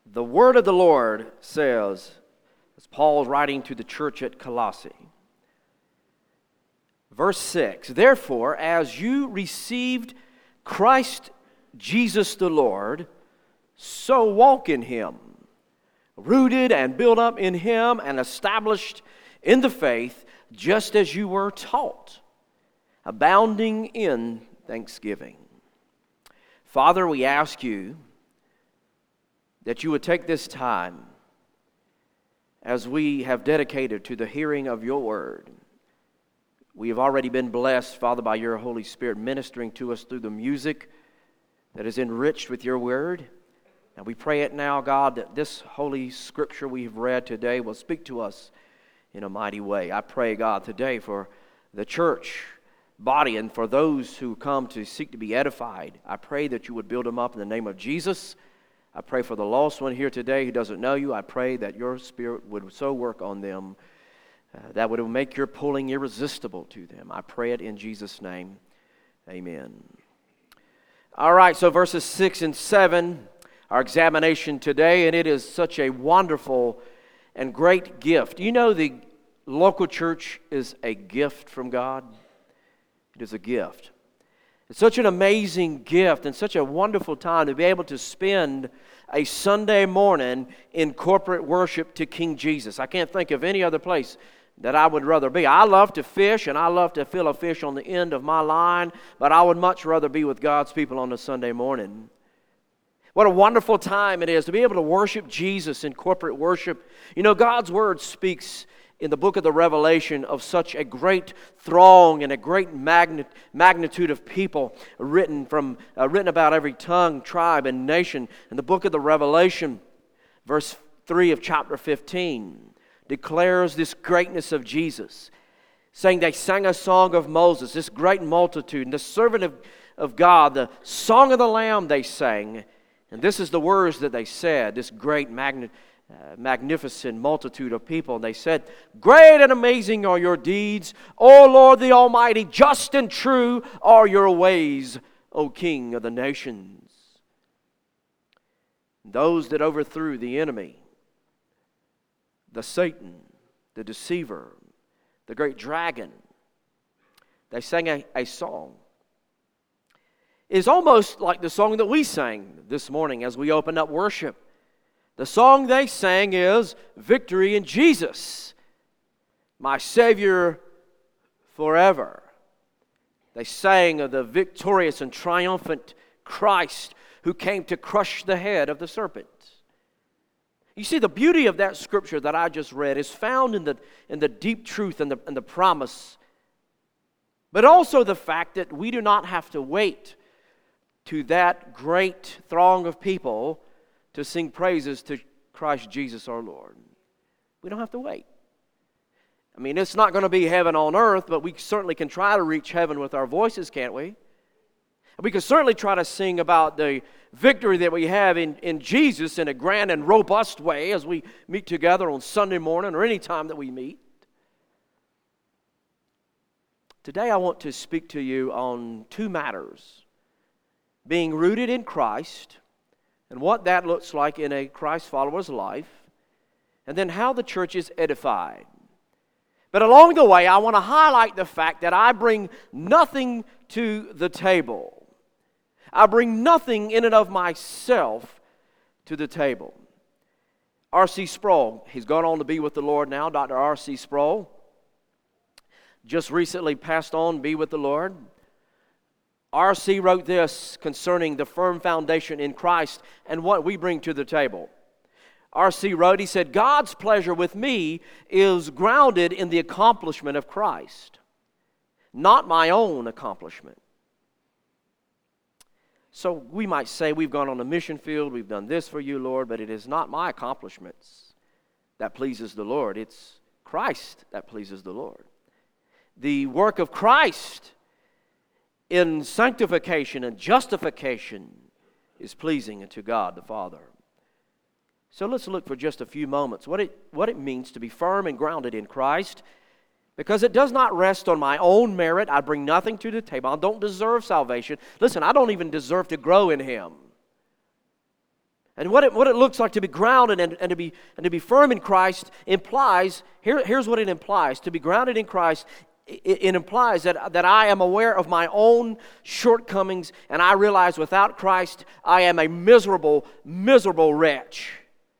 The word of the Lord says, as Paul's writing to the church at Colossae, verse 6, "Therefore, as you received Christ Jesus the Lord, so walk in Him, rooted and built up in Him and established in the faith, just as you were taught, abounding in thanksgiving." Father, we ask you that you would take this time as we have dedicated to the hearing of your word. We have already been blessed, Father, by your Holy Spirit ministering to us through the music that is enriched with your word. And we pray it now, God, that this holy scripture we have read today will speak to us in a mighty way. I pray, God, today for the church body and for those who come to seek to be edified. I pray that you would build them up in the name of Jesus. I pray for the lost one here today who doesn't know you. I pray that your Spirit would so work on them that would make your pulling irresistible to them. I pray it in Jesus' name. Amen. All right, so verses 6 and 7, our examination today, and it is such a wonderful and great gift. You know, the local church is a gift from God. It is a gift. It's such an amazing gift and such a wonderful time to be able to spend a Sunday morning in corporate worship to King Jesus. I can't think of any other place that I would rather be. I love to fish and I love to feel a fish on the end of my line, but I would much rather be with God's people on a Sunday morning. What a wonderful time it is to be able to worship Jesus in corporate worship. You know, God's Word speaks in the book of the Revelation of such a great throng and a great magnitude of people written about every tongue, tribe, and nation. In the book of the Revelation, verse 3 of chapter 15, declares this greatness of Jesus, saying they sang a song of Moses, this great multitude, and the servant of God, the song of the Lamb they sang. And this is the words that they said, this great magnificent multitude of people. And they said, "Great and amazing are your deeds, O Lord the Almighty. Just and true are your ways, O King of the nations." Those that overthrew the enemy, the Satan, the deceiver, the great dragon, they sang a song. It's almost like the song that we sang this morning as we opened up worship. The song they sang is "Victory in Jesus, my Savior forever." They sang of the victorious and triumphant Christ who came to crush the head of the serpent. You see, the beauty of that scripture that I just read is found in the deep truth and the promise, but also the fact that we do not have to wait to that great throng of people to sing praises to Christ Jesus our Lord. We don't have to wait. I mean, it's not going to be heaven on earth, but we certainly can try to reach heaven with our voices, can't we? We can certainly try to sing about the victory that we have in Jesus in a grand and robust way as we meet together on Sunday morning or any time that we meet. Today I want to speak to you on two matters: being rooted in Christ and what that looks like in a Christ follower's life, and then how the church is edified. But along the way, I want to highlight the fact that I bring nothing to the table. I bring nothing in and of myself to the table. R.C. Sproul, he's gone on to be with the Lord now. Dr. R.C. Sproul just recently passed on to be with the Lord. R.C. wrote this concerning the firm foundation in Christ and what we bring to the table. R.C. wrote, he said, "God's pleasure with me is grounded in the accomplishment of Christ, not my own accomplishment." So we might say we've gone on a mission field, we've done this for you, Lord, but it is not my accomplishments that pleases the Lord. It's Christ that pleases the Lord. The work of Christ in sanctification and justification is pleasing unto God the Father. So let's look for just a few moments what it means to be firm and grounded in Christ, because it does not rest on my own merit. I bring nothing to the table. I don't deserve salvation. Listen, I don't even deserve to grow in Him. And what it looks like to be grounded and to be firm in Christ implies, here's what it implies. To be grounded in Christ, it implies that I am aware of my own shortcomings, and I realize without Christ I am a miserable, miserable wretch.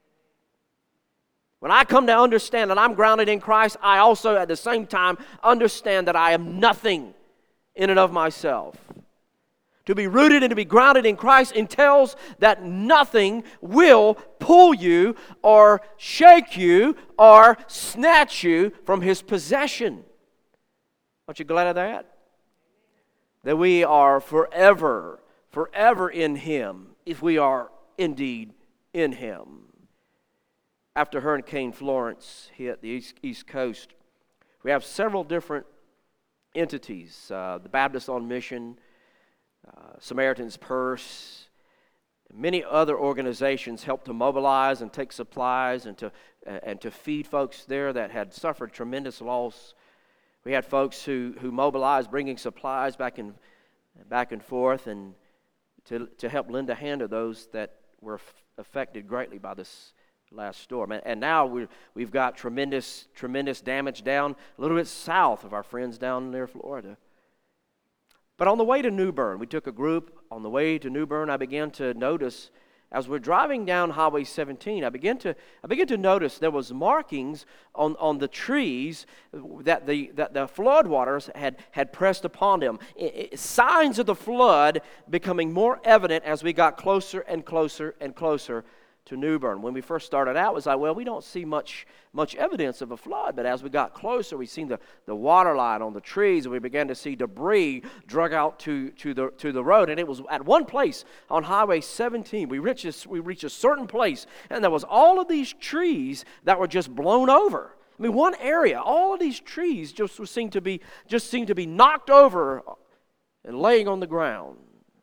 When I come to understand that I'm grounded in Christ, I also at the same time understand that I am nothing in and of myself. To be rooted and to be grounded in Christ entails that nothing will pull you or shake you or snatch you from His possession. Aren't you glad of that? That we are forever in Him if we are indeed in Him. After Hurricane Florence hit the East Coast, we have several different entities. The Baptists on Mission, Samaritan's Purse, many other organizations helped to mobilize and take supplies and to feed folks there that had suffered tremendous loss. We had folks who mobilized, bringing supplies back and forth, and to help lend a hand to those that were affected greatly by this last storm. And now we've got tremendous damage down a little bit south of our friends down near Florida. But on the way to New Bern, we took a group. On the way to New Bern, I began to notice, as we're driving down Highway 17, I began to notice there was markings on the trees that the floodwaters had pressed upon them. Signs of the flood becoming more evident as we got closer and closer and closer to New Bern. When we first started out, it was like, well, we don't see much evidence of a flood. But as we got closer, we seen the water line on the trees, and we began to see debris drug out to the road. And it was at one place on Highway 17. We reached a certain place, and there was all of these trees that were just blown over. I mean, one area, all of these trees just seemed to be knocked over and laying on the ground.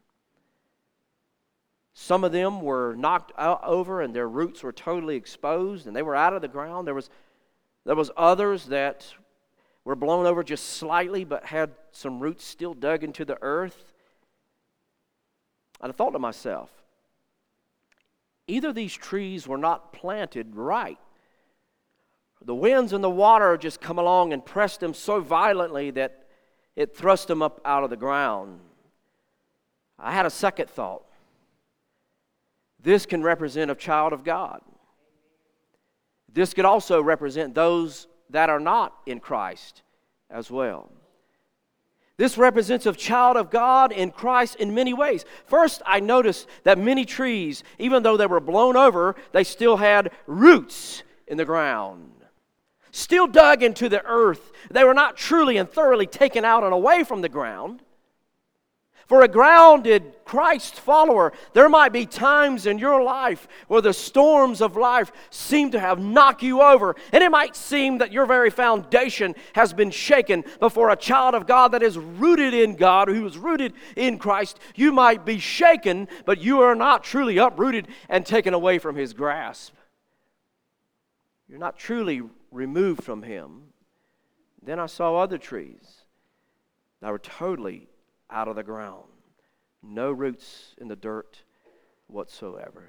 Some of them were knocked over and their roots were totally exposed and they were out of the ground. There was others that were blown over just slightly but had some roots still dug into the earth. And I thought to myself, either these trees were not planted right. The winds and the water just come along and pressed them so violently that it thrust them up out of the ground. I had a second thought. This can represent a child of God. This could also represent those that are not in Christ as well. This represents a child of God in Christ in many ways. First, I noticed that many trees, even though they were blown over, they still had roots in the ground. Still dug into the earth. They were not truly and thoroughly taken out and away from the ground. For a grounded Christ follower, there might be times in your life where the storms of life seem to have knocked you over. And it might seem that your very foundation has been shaken. But for a child of God that is rooted in God, who is rooted in Christ, you might be shaken, but you are not truly uprooted and taken away from His grasp. You're not truly removed from Him. Then I saw other trees that were totally out of the ground. No roots in the dirt whatsoever.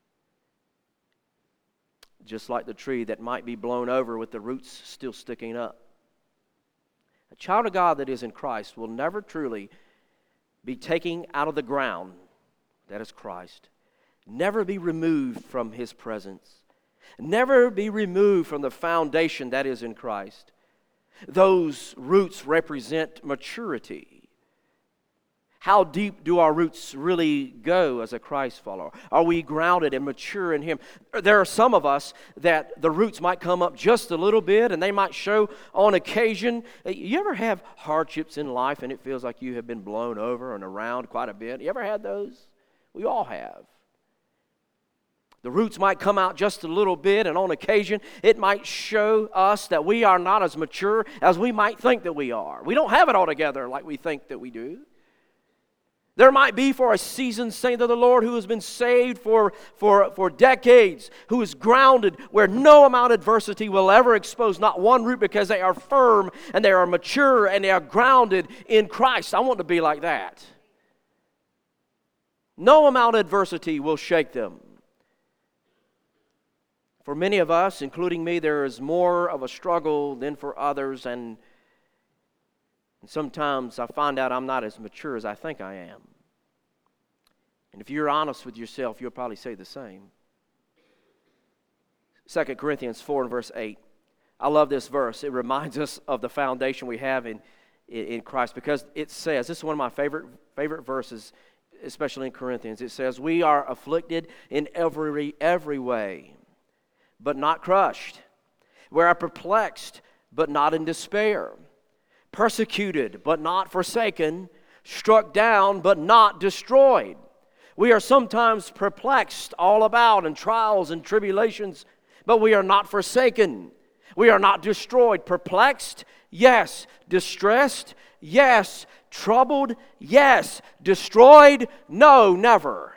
Just like the tree that might be blown over with the roots still sticking up. A child of God that is in Christ will never truly be taken out of the ground, that is Christ. Never be removed from His presence. Never be removed from the foundation that is in Christ. Those roots represent maturity. How deep do our roots really go as a Christ follower? Are we grounded and mature in Him? There are some of us that the roots might come up just a little bit and they might show on occasion. You ever have hardships in life and it feels like you have been blown over and around quite a bit? You ever had those? We all have. The roots might come out just a little bit, and on occasion it might show us that we are not as mature as we might think that we are. We don't have it all together like we think that we do. There might be for a seasoned saint of the Lord who has been saved for decades, who is grounded where no amount of adversity will ever expose not one root because they are firm and they are mature and they are grounded in Christ. I want to be like that. No amount of adversity will shake them. For many of us, including me, there is more of a struggle than for others, and sometimes I find out I'm not as mature as I think I am. And if you're honest with yourself, you'll probably say the same. 2 Corinthians 4 and verse 8. I love this verse. It reminds us of the foundation we have in Christ, because it says, this is one of my favorite verses, especially in Corinthians. It says, we are afflicted in every way, but not crushed. We are perplexed, but not in despair. Persecuted, but not forsaken. Struck down, but not destroyed. We are sometimes perplexed all about in trials and tribulations, but we are not forsaken. We are not destroyed. Perplexed, yes. Distressed, yes. Troubled, yes. Destroyed, no, never.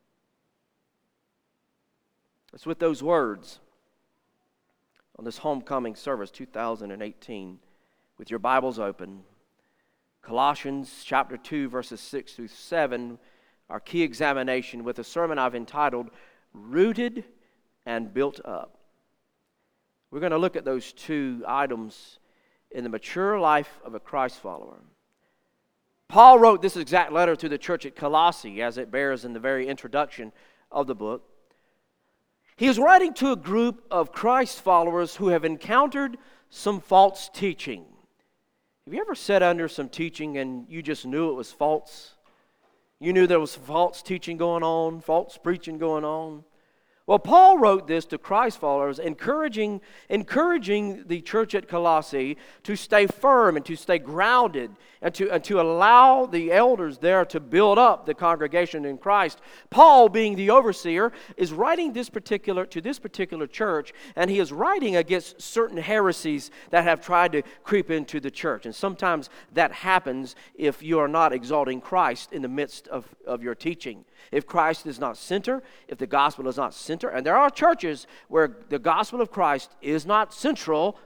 It's with those words on this homecoming service 2018, with your Bibles open, Colossians chapter 2, verses 6 through 7, our key examination with a sermon I've entitled, Rooted and Built Up. We're going to look at those two items in the mature life of a Christ follower. Paul wrote this exact letter to the church at Colossae, as it bears in the very introduction of the book. He is writing to a group of Christ followers who have encountered some false teaching. Have you ever sat under some teaching and you just knew it was false? You knew there was false teaching going on, false preaching going on? Well, Paul wrote this to Christ followers, encouraging the church at Colossae to stay firm and to stay grounded and to allow the elders there to build up the congregation in Christ. Paul, being the overseer, is writing to this particular church, and he is writing against certain heresies that have tried to creep into the church. And sometimes that happens if you are not exalting Christ in the midst of your teaching. If Christ is not center, if the gospel is not center, and there are churches where the gospel of Christ is not central,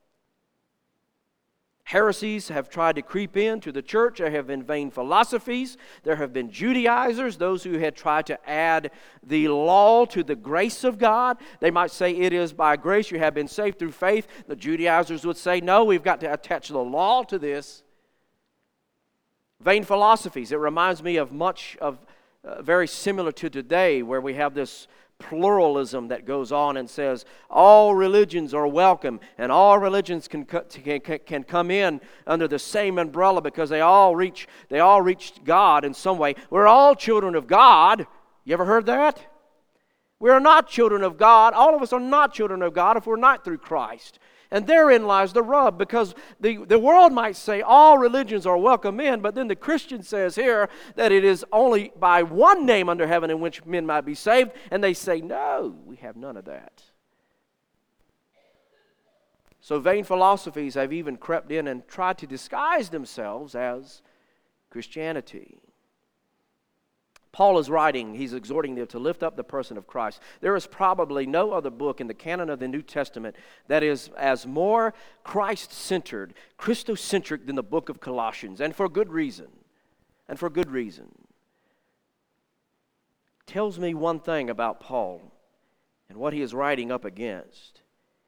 heresies have tried to creep into the church. There have been vain philosophies. There have been Judaizers, those who had tried to add the law to the grace of God. They might say it is by grace you have been saved through faith. The Judaizers would say, no, we've got to attach the law to this. Vain philosophies. It reminds me of much of very similar to today, where we have this pluralism that goes on and says all religions are welcome and all religions can come in under the same umbrella because they all reach God in some way. We're all children of God. You ever heard that? We're not children of God. All of us are not children of God if we're not through Christ. And therein lies the rub, because the world might say all religions are welcome in, but then the Christian says here that it is only by one name under heaven in which men might be saved, and they say, no, we have none of that. So vain philosophies have even crept in and tried to disguise themselves as Christianity. Paul is writing, he's exhorting them to lift up the person of Christ. There is probably no other book in the canon of the New Testament that is as more Christ-centered, Christocentric than the book of Colossians, and for good reason. And for good reason. Tells me one thing about Paul and what he is writing up against.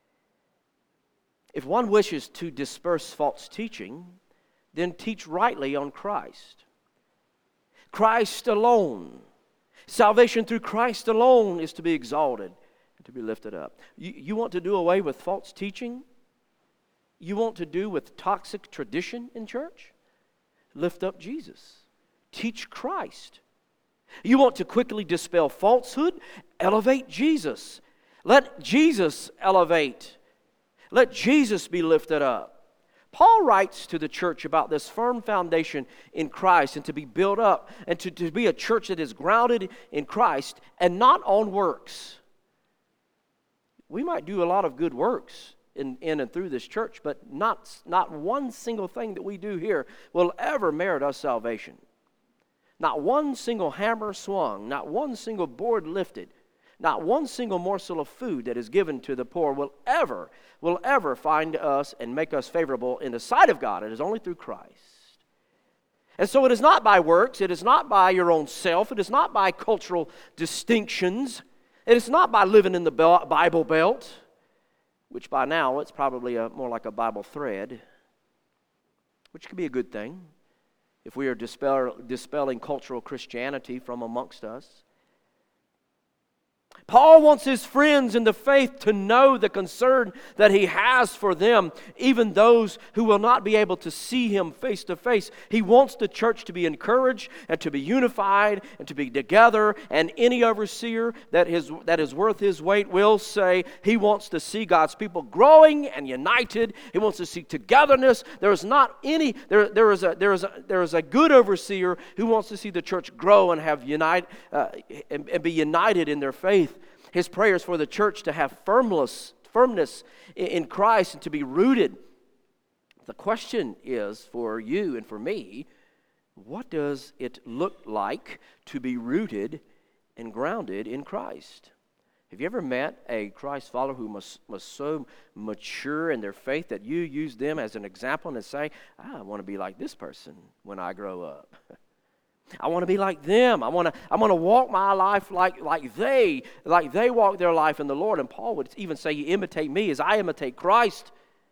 If one wishes to disperse false teaching, then teach rightly on Christ. Christ alone. Salvation through Christ alone is to be exalted and to be lifted up. You want to do away with false teaching? You want to do with toxic tradition in church? Lift up Jesus. Teach Christ. You want to quickly dispel falsehood? Elevate Jesus. Let Jesus elevate. Let Jesus be lifted up. Paul writes to the church about this firm foundation in Christ and to be built up and to be a church that is grounded in Christ and not on works. We might do a lot of good works in and through this church, but not one single thing that we do here will ever merit us salvation. Not one single hammer swung, not one single board lifted, not one single morsel of food that is given to the poor will ever find us and make us favorable in the sight of God. It is only through Christ. And so it is not by works, it is not by your own self, it is not by cultural distinctions, And it's not by living in the Bible Belt, which by now it's probably more like a Bible thread, which could be a good thing if we are dispelling cultural Christianity from amongst us. Paul wants his friends in the faith to know the concern that he has for them, even those who will not be able to see him face to face. He wants the church to be encouraged and to be unified and to be together. And any overseer that is worth his weight will say he wants to see God's people growing and united. He wants to see togetherness. There is a good overseer who wants to see the church grow and have and be united in their faith. His prayers for the church to have firmness in Christ and to be rooted. The question is for you and for me, what does it look like to be rooted and grounded in Christ? Have you ever met a Christ follower who was so mature in their faith that you use them as an example and say, I want to be like this person when I grow up? I want to be like them. I want to walk my life like they walk their life in the Lord. And Paul would even say, you imitate me as I imitate Christ.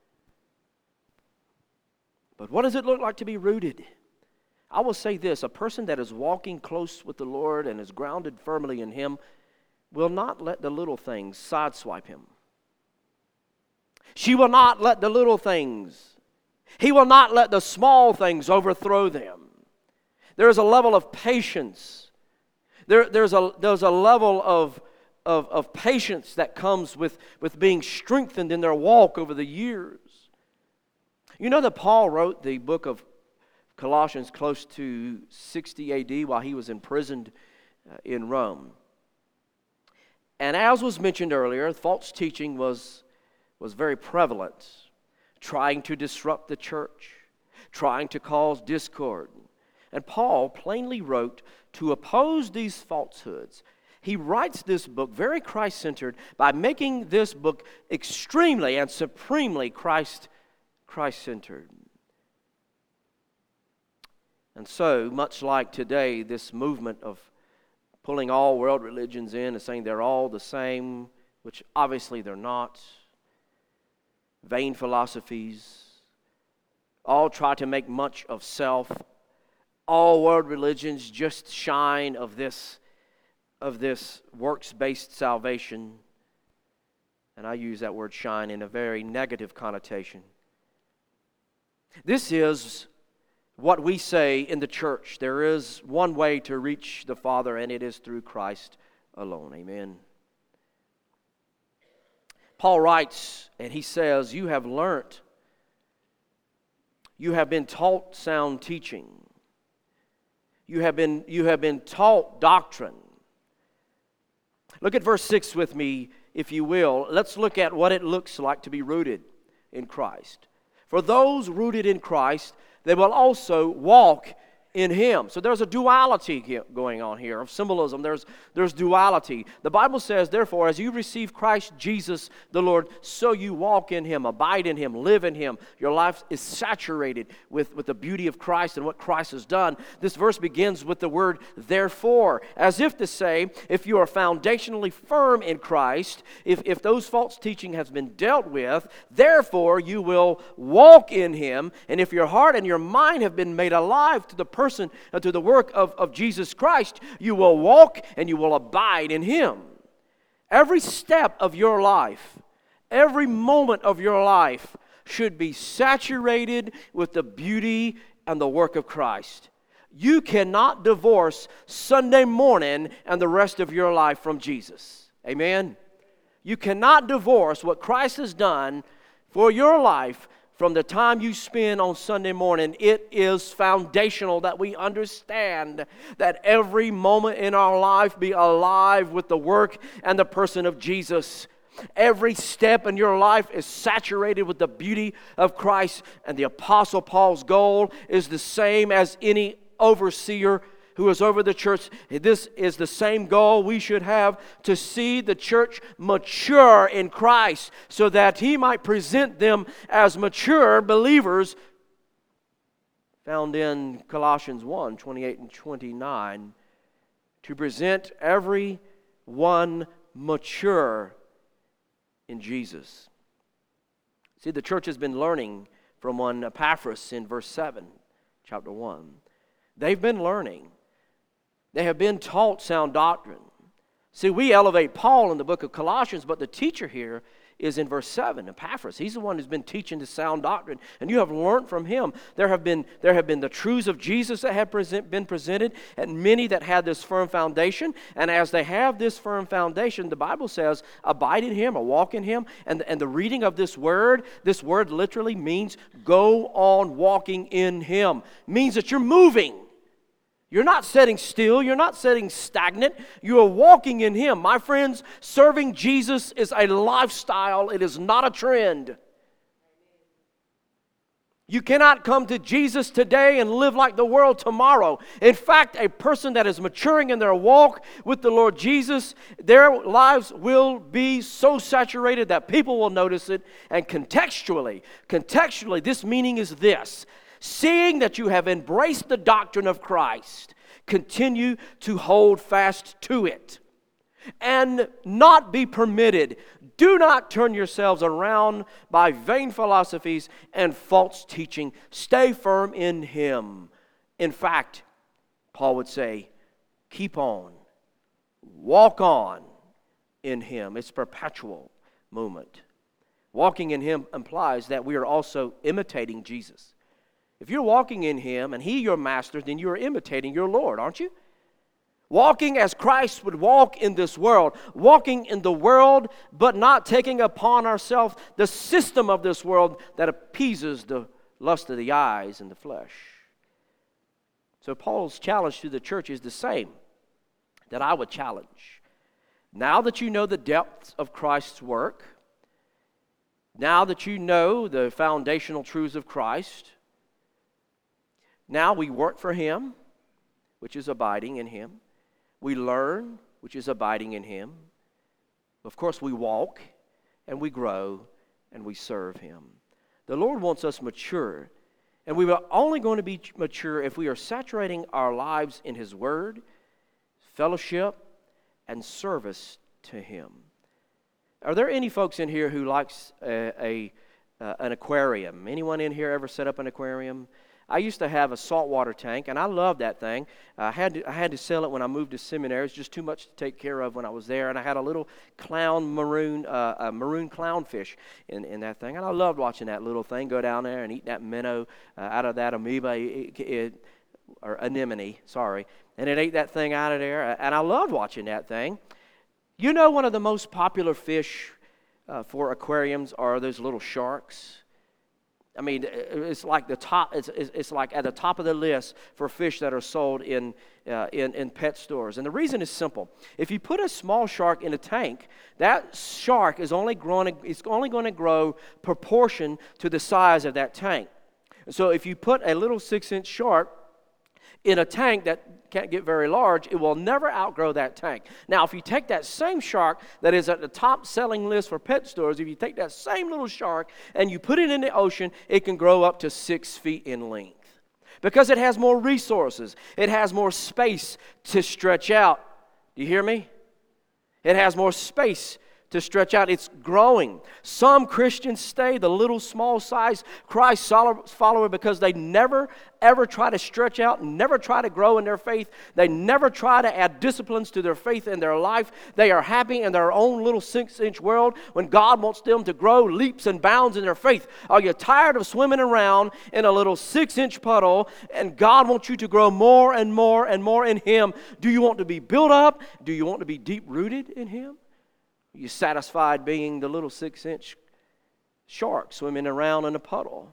But what does it look like to be rooted? I will say this, a person that is walking close with the Lord and is grounded firmly in Him will not let the little things sideswipe him. She will not let the little things, he will not let the small things overthrow them. There is a level of patience. There's a level of patience that comes with being strengthened in their walk over the years. You know that Paul wrote the book of Colossians close to 60 AD while he was imprisoned in Rome. And as was mentioned earlier, false teaching was very prevalent, trying to disrupt the church, trying to cause discord. And Paul plainly wrote to oppose these falsehoods. He writes this book very Christ-centered by making this book extremely and supremely Christ-centered. And so, much like today, this movement of pulling all world religions in and saying they're all the same, which obviously they're not, vain philosophies, all try to make much of self. All world religions just shine of this works-based salvation. And I use that word shine in a very negative connotation. This is what we say in the church. There is one way to reach the Father, and it is through Christ alone. Amen. Paul writes, and he says, you have been taught sound teaching. You have been taught doctrine. Look at verse 6 with me, if you will. Let's look at what it looks like to be rooted in Christ. For those rooted in Christ, they will also walk in Him. So there's a duality going on here of symbolism. There's duality. The Bible says, therefore, as you receive Christ Jesus the Lord, so you walk in Him, abide in Him, live in Him. Your life is saturated with the beauty of Christ and what Christ has done. This verse begins with the word therefore, as if to say, if you are foundationally firm in Christ, if those false teaching has been dealt with, therefore you will walk in Him. And if your heart and your mind have been made alive to the person and to the work of Jesus Christ, you will walk and you will abide in Him. Every step of your life, every moment of your life should be saturated with the beauty and the work of Christ. You cannot divorce Sunday morning and the rest of your life from Jesus. Amen? You cannot divorce what Christ has done for your life from the time you spend on Sunday morning. It is foundational that we understand that every moment in our life be alive with the work and the person of Jesus. Every step in your life is saturated with the beauty of Christ. And the Apostle Paul's goal is the same as any overseer who is over the church. This is the same goal we should have, to see the church mature in Christ so that He might present them as mature believers, found in Colossians 1:28 and 29, to present every one mature in Jesus. See, the church has been learning from one Epaphras in verse 7, chapter 1. They've been learning. They have been taught sound doctrine. See, we elevate Paul in the book of Colossians, but the teacher here is in verse 7, Epaphras. He's the one who's been teaching the sound doctrine, and you have learned from him. There have been the truths of Jesus that have been presented, and many that had this firm foundation. And as they have this firm foundation, the Bible says, abide in him or walk in him. And the reading of this word literally means go on walking in him. Means that you're moving. You're not sitting still. You're not sitting stagnant. You are walking in him. My friends, serving Jesus is a lifestyle. It is not a trend. You cannot come to Jesus today and live like the world tomorrow. In fact, a person that is maturing in their walk with the Lord Jesus, their lives will be so saturated that people will notice it. And contextually, this meaning is this. Seeing that you have embraced the doctrine of Christ, continue to hold fast to it and not be permitted. Do not turn yourselves around by vain philosophies and false teaching. Stay firm in him. In fact, Paul would say, keep on, walk on in him. It's a perpetual movement. Walking in him implies that we are also imitating Jesus. If you're walking in him and he your master, then you are imitating your Lord, aren't you? Walking as Christ would walk in this world. Walking in the world, but not taking upon ourselves the system of this world that appeases the lust of the eyes and the flesh. So Paul's challenge to the church is the same that I would challenge. Now that you know the depths of Christ's work, now that you know the foundational truths of Christ, now we work for him, which is abiding in him. We learn, which is abiding in him. Of course, we walk and we grow and we serve him. The Lord wants us mature, and we are only going to be mature if we are saturating our lives in his word, fellowship, and service to him. Are there any folks in here who likes an aquarium? Anyone in here ever set up an aquarium? I used to have a saltwater tank, and I loved that thing. I had to sell it when I moved to seminary. It was just too much to take care of when I was there. And I had a little maroon clownfish in that thing. And I loved watching that little thing go down there and eat that minnow out of that amoeba, or anemone, sorry. And it ate that thing out of there. And I loved watching that thing. You know, one of the most popular fish for aquariums are those little sharks. I mean, it's like the top. It's like at the top of the list for fish that are sold in pet stores. And the reason is simple: if you put a small shark in a tank, that shark is only going to grow proportion to the size of that tank. So if you put a little 6-inch shark in a tank that can't get very large, it will never outgrow that tank. Now, if you take that same shark that is at the top selling list for pet stores, if you take that same little shark and you put it in the ocean, it can grow up to 6 feet in length because it has more resources. It has more space to stretch out. Do you hear me? It has more space to stretch out. It's growing. Some Christians stay the little small size Christ follower because they never ever try to stretch out, never try to grow in their faith. They never try to add disciplines to their faith in their life. They are happy in their own little 6-inch world when God wants them to grow leaps and bounds in their faith. Are you tired of swimming around in a little 6-inch puddle and God wants you to grow more and more and more in him? Do you want to be built up? Do you want to be deep rooted in him? Are you satisfied being the little 6-inch shark swimming around in a puddle?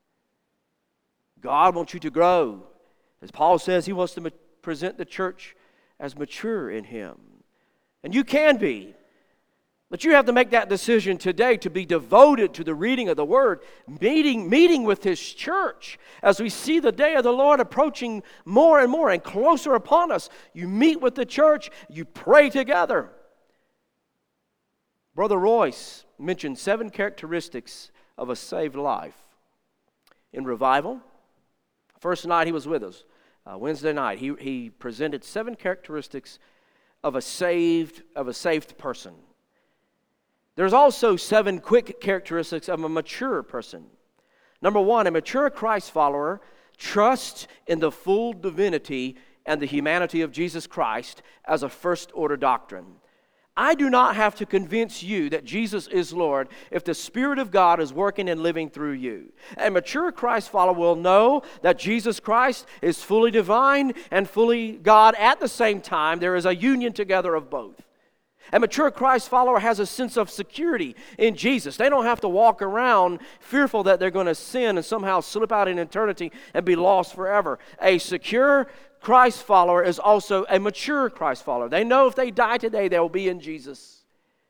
God wants you to grow. As Paul says, he wants to present the church as mature in him. And you can be. But you have to make that decision today to be devoted to the reading of the Word, meeting with his church. As we see the day of the Lord approaching more and more and closer upon us, you meet with the church, you pray together. Brother Royce mentioned 7 characteristics of a saved life. In revival, first night he was with us, Wednesday night, he presented 7 characteristics of a saved person. There's also 7 quick characteristics of a mature person. Number 1, a mature Christ follower trusts in the full divinity and the humanity of Jesus Christ as a first-order doctrine. I do not have to convince you that Jesus is Lord if the Spirit of God is working and living through you. A mature Christ follower will know that Jesus Christ is fully divine and fully God at the same time. There is a union together of both. A mature Christ follower has a sense of security in Jesus. They don't have to walk around fearful that they're going to sin and somehow slip out in eternity and be lost forever. A secure Christ follower is also a mature Christ follower. They know if they die today, they will be in Jesus.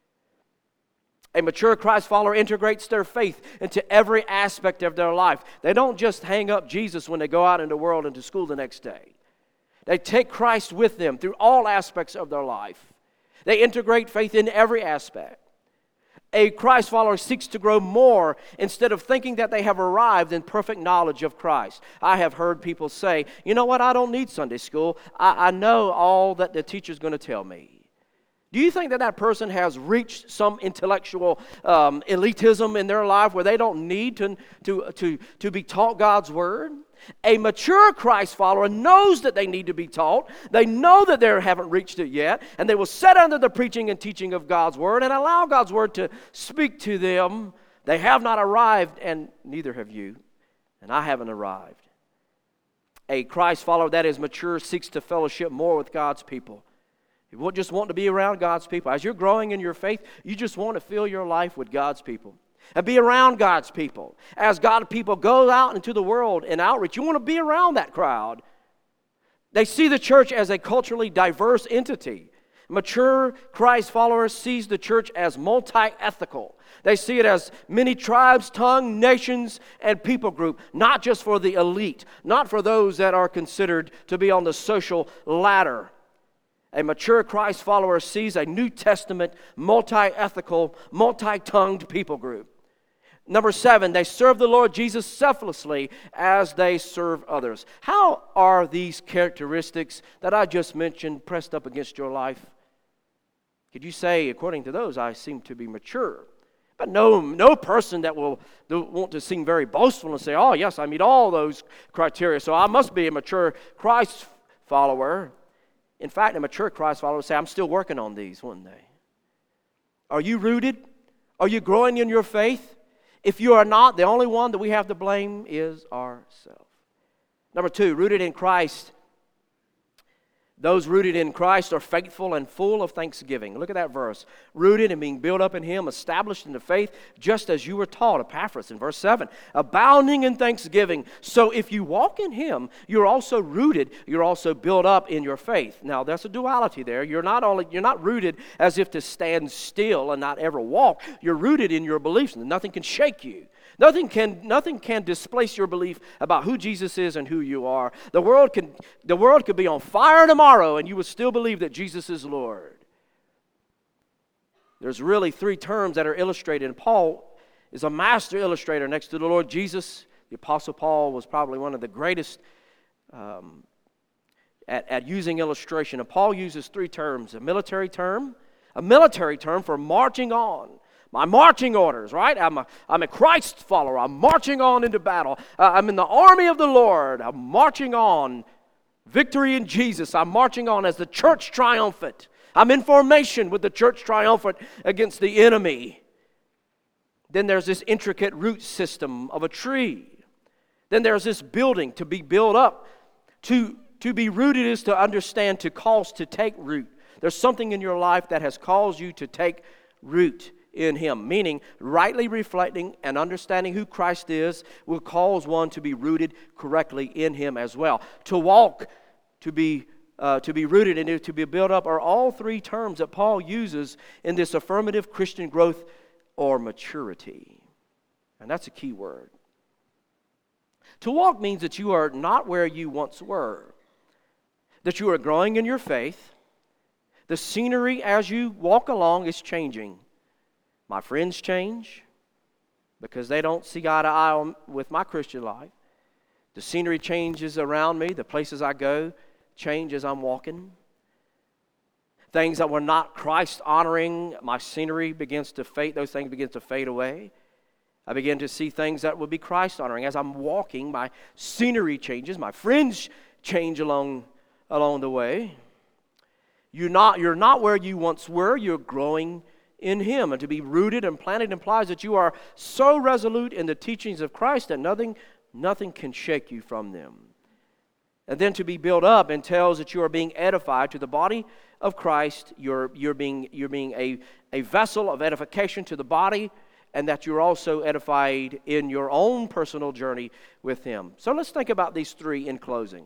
A mature Christ follower integrates their faith into every aspect of their life. They don't just hang up Jesus when they go out in the world and to school the next day. They take Christ with them through all aspects of their life. They integrate faith in every aspect. A Christ follower seeks to grow more instead of thinking that they have arrived in perfect knowledge of Christ. I have heard people say, you know what, I don't need Sunday school. I know all that the teacher's going to tell me. Do you think that that person has reached some intellectual elitism in their life where they don't need to be taught God's Word? A mature Christ follower knows that they need to be taught. They know that they haven't reached it yet, and they will sit under the preaching and teaching of God's Word and allow God's Word to speak to them. They have not arrived, and neither have you, and I haven't arrived. A Christ follower that is mature seeks to fellowship more with God's people. You won't just want to be around God's people. As you're growing in your faith, you just want to fill your life with God's people and be around God's people. As God's people go out into the world in outreach, you want to be around that crowd. They see the church as a culturally diverse entity. Mature Christ followers sees the church as multi-ethical. They see it as many tribes, tongue, nations, and people group, not just for the elite, not for those that are considered to be on the social ladder. A mature Christ follower sees a New Testament, multi-ethical, multi-tongued people group. Number 7, they serve the Lord Jesus selflessly as they serve others. How are these characteristics that I just mentioned pressed up against your life? Could you say, according to those, I seem to be mature? But no person that will want to seem very boastful and say, oh, yes, I meet all those criteria, so I must be a mature Christ follower. In fact, a mature Christ follower would say, I'm still working on these, wouldn't they? Are you rooted? Are you growing in your faith? If you are not, the only one that we have to blame is ourselves. Number 2, rooted in Christ. Those rooted in Christ are faithful and full of thanksgiving. Look at that verse. Rooted and being built up in Him, established in the faith, just as you were taught. Epaphras in verse 7. Abounding in thanksgiving. So if you walk in Him, you're also rooted. You're also built up in your faith. Now, there's a duality there. You're not rooted as if to stand still and not ever walk. You're rooted in your beliefs, and nothing can shake you. Nothing can displace your belief about who Jesus is and who you are. The world could be on fire tomorrow and you would still believe that Jesus is Lord. There's really 3 terms that are illustrated, and Paul is a master illustrator next to the Lord Jesus. The Apostle Paul was probably one of the greatest at using illustration. And Paul uses 3 terms: a military term for marching on. My marching orders, right? I'm a Christ follower. I'm marching on into battle. I'm in the army of the Lord. I'm marching on. Victory in Jesus. I'm marching on as the church triumphant. I'm in formation with the church triumphant against the enemy. Then there's this intricate root system of a tree. Then there's this building to be built up. To be rooted is to understand, to cause to take root. There's something in your life that has caused you to take root in Him, meaning rightly reflecting and understanding who Christ is will cause one to be rooted correctly in Him as well. To walk, to be rooted, and to be built up are all 3 terms that Paul uses in this affirmative Christian growth or maturity. And that's a key word. To walk means that you are not where you once were, that you are growing in your faith. The scenery as you walk along is changing. My friends change because they don't see eye to eye with my Christian life. The scenery changes around me. The places I go change as I'm walking. Things that were not Christ-honoring, my scenery begins to fade, those things begin to fade away. I begin to see things that will be Christ-honoring. As I'm walking, my scenery changes, my friends change along the way. You're not where you once were, you're growing in Him. And to be rooted and planted implies that you are so resolute in the teachings of Christ that nothing can shake you from them. And then to be built up entails that you are being edified to the body of Christ. You're being a vessel of edification to the body, and that you're also edified in your own personal journey with Him. So let's think about these three in closing.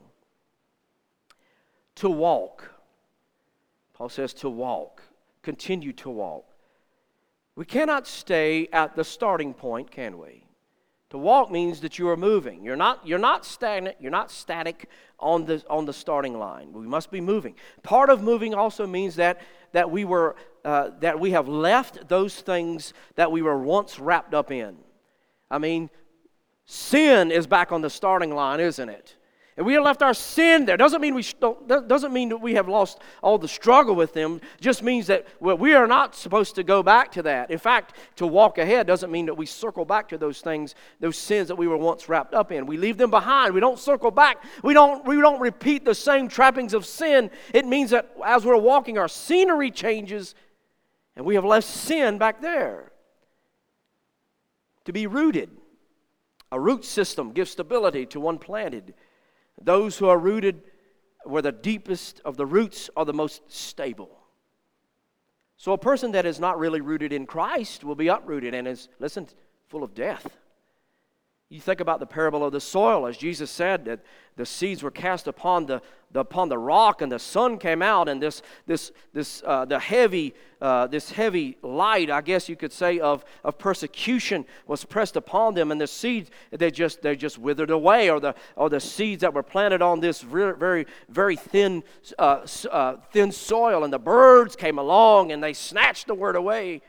To walk. Paul says to walk. Continue to walk. We cannot stay at the starting point, can we? To walk means that you are moving. You're not stagnant. You're not static on the starting line. We must be moving. Part of moving also means that we have left those things that we were once wrapped up in. I mean, sin is back on the starting line, isn't it? And we have left our sin there. Doesn't mean that we have lost all the struggle with them. It just means that we are not supposed to go back to that. In fact, to walk ahead doesn't mean that we circle back to those things, those sins that we were once wrapped up in. We leave them behind. We don't circle back. We don't repeat the same trappings of sin. It means that as we're walking, our scenery changes, and we have left sin back there. To be rooted. A root system gives stability to one planted. Those who are rooted where the deepest of the roots are the most stable. So a person that is not really rooted in Christ will be uprooted and is, listen, full of death. You think about the parable of the soil, as Jesus said that the seeds were cast upon the rock, and the sun came out, and this heavy light, I guess you could say, of persecution was pressed upon them, and the seeds they just withered away, or the seeds that were planted on this very very thin soil, and the birds came along and they snatched the word away.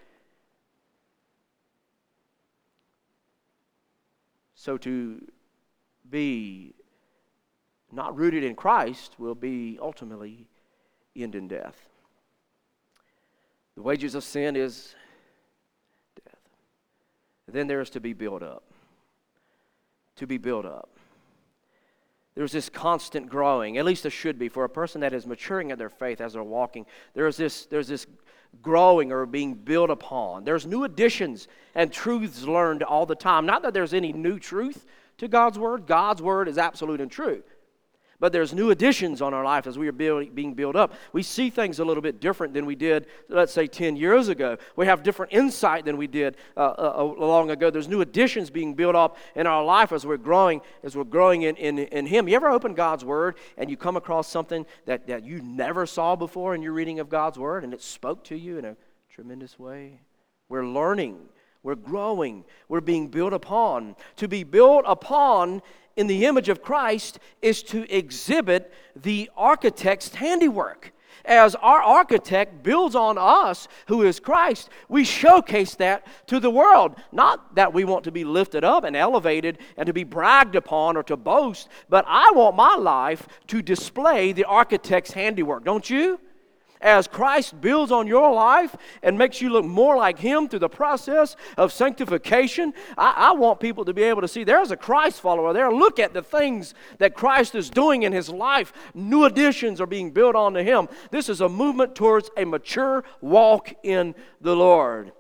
So to be not rooted in Christ will be ultimately end in death. The wages of sin is death. Then there is to be built up. To be built up. There's this constant growing, at least there should be, for a person that is maturing in their faith as they're walking. There's this growing or being built upon. There's new additions and truths learned all the time. Not that there's any new truth to God's Word. God's Word is absolute and true. But there's new additions on our life as we are being built up. We see things a little bit different than we did, let's say, 10 years ago. We have different insight than we did long ago. There's new additions being built up in our life as we're growing in Him. You ever open God's Word and you come across something that you never saw before in your reading of God's Word, and it spoke to you in a tremendous way? We're learning. We're growing. We're being built upon. To be built upon in the image of Christ is to exhibit the architect's handiwork. As our architect builds on us, who is Christ, we showcase that to the world. Not that we want to be lifted up and elevated and to be bragged upon or to boast, but I want my life to display the architect's handiwork, don't you? As Christ builds on your life and makes you look more like Him through the process of sanctification, I want people to be able to see there's a Christ follower there. Look at the things that Christ is doing in his life. New additions are being built onto him. This is a movement towards a mature walk in the Lord.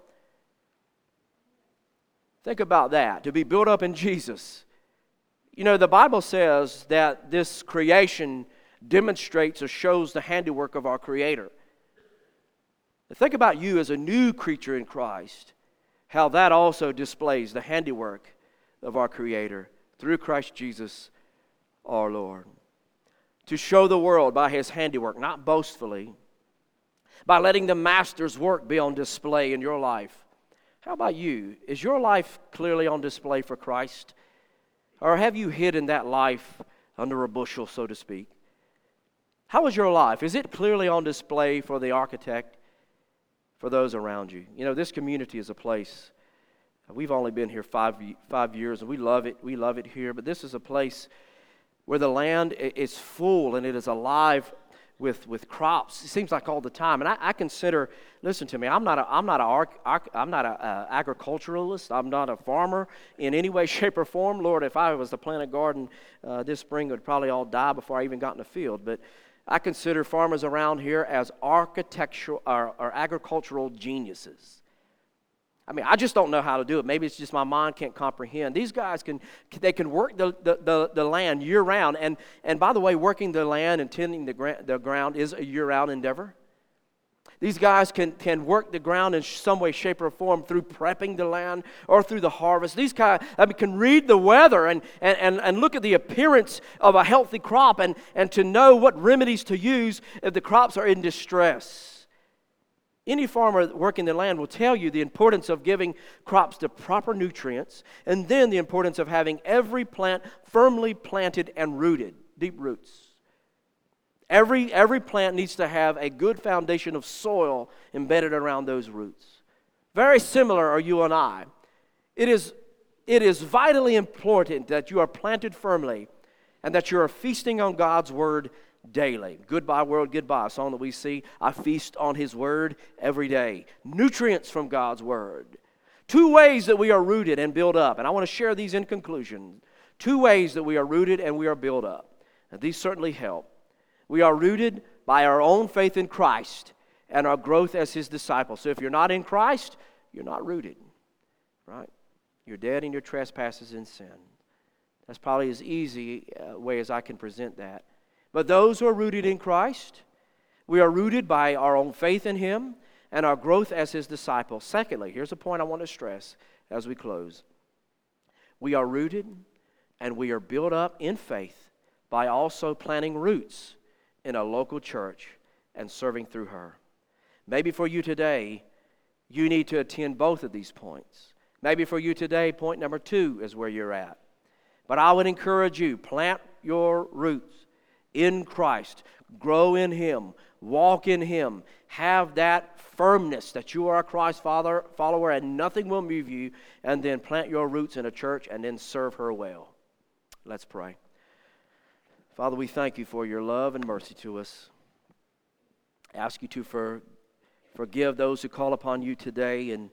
Think about that, to be built up in Jesus. You know, the Bible says that this creation demonstrates or shows the handiwork of our Creator. Think about you as a new creature in Christ, how that also displays the handiwork of our Creator through Christ Jesus our Lord. To show the world by His handiwork, not boastfully, by letting the Master's work be on display in your life. How about you? Is your life clearly on display for Christ? Or have you hidden that life under a bushel, so to speak? How is your life? Is it clearly on display for the architect, for those around you? You know, this community is a place. We've only been here 5 years, and we love it. We love it here. But this is a place where the land is full and it is alive with crops. It seems like all the time. And I consider, listen to me, I'm not a agriculturalist. I'm not a farmer in any way, shape, or form. Lord, if I was to plant a garden this spring, it would probably all die before I even got in the field. But I consider farmers around here as architectural or agricultural geniuses. I mean, I just don't know how to do it. Maybe it's just my mind can't comprehend. These guys can work the land year round. And by the way, working the land and tending the ground is a year-round endeavor. These guys can work the ground in some way, shape, or form through prepping the land or through the harvest. These guys can read the weather and look at the appearance of a healthy crop and to know what remedies to use if the crops are in distress. Any farmer working the land will tell you the importance of giving crops the proper nutrients, and then the importance of having every plant firmly planted and rooted, deep roots. Every plant needs to have a good foundation of soil embedded around those roots. Very similar are you and I. It is vitally important that you are planted firmly and that you are feasting on God's Word daily. Goodbye, world, goodbye. A song that we see. I feast on His Word every day. Nutrients from God's Word. 2 ways that we are rooted and built up. And I want to share these in conclusion. 2 ways that we are rooted and we are built up. And these certainly help. We are rooted by our own faith in Christ and our growth as His disciples. So if you're not in Christ, you're not rooted. Right? You're dead in your trespasses and sin. That's probably as easy a way as I can present that. But those who are rooted in Christ, we are rooted by our own faith in Him and our growth as His disciples. Secondly, here's a point I want to stress as we close. We are rooted and we are built up in faith by also planting roots in a local church and serving through her. Maybe for you today, you need to attend both of these points. Maybe for you today, point number 2 is where you're at. But I would encourage you, plant your roots in Christ, grow in Him, walk in Him, have that firmness that you are a Christ follower and nothing will move you, and then plant your roots in a church and then serve her well. Let's pray. Father, we thank You for Your love and mercy to us. I ask You to forgive those who call upon You today in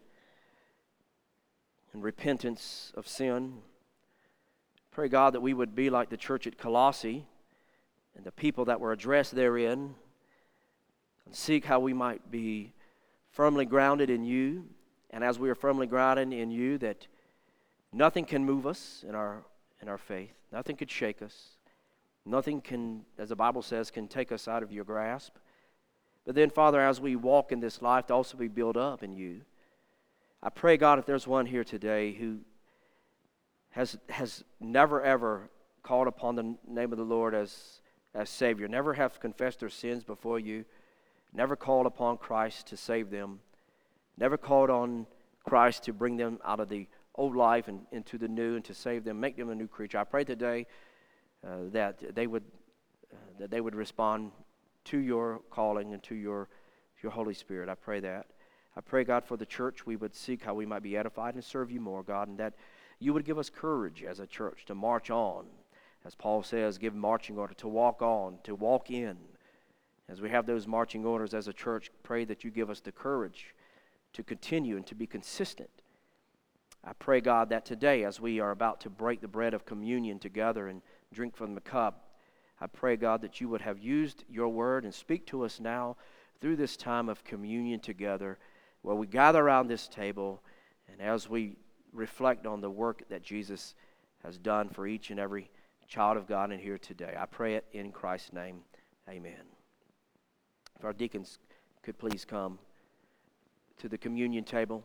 repentance of sin. Pray, God, that we would be like the church at Colossae and the people that were addressed therein, and seek how we might be firmly grounded in You. And as we are firmly grounded in You, that nothing can move us in our faith. Nothing could shake us. Nothing can, as the Bible says, can take us out of Your grasp. But then, Father, as we walk in this life, to also be built up in You. I pray, God, if there's one here today who has never ever called upon the name of the Lord as Savior, never have confessed their sins before You, never called upon Christ to save them, never called on Christ to bring them out of the old life and into the new and to save them, make them a new creature. I pray today that they would respond to Your calling and to Your Holy Spirit. I pray that. I pray, God, for the church, we would seek how we might be edified and serve You more, God, and that You would give us courage as a church to march on. As Paul says, give marching order, to walk on, to walk in. As we have those marching orders as a church, pray that You give us the courage to continue and to be consistent. I pray, God, that today, as we are about to break the bread of communion together and drink from the cup, I pray, God, that You would have used Your word and speak to us now through this time of communion together, where we gather around this table, and as we reflect on the work that Jesus has done for each and every child of God in here today. I pray it in Christ's name. Amen. If our deacons could please come to the communion table.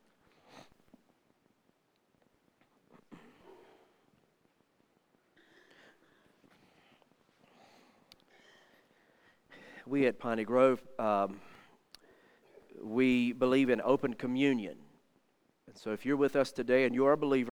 We at Piney Grove, we believe in open communion. And so if you're with us today and you're a believer,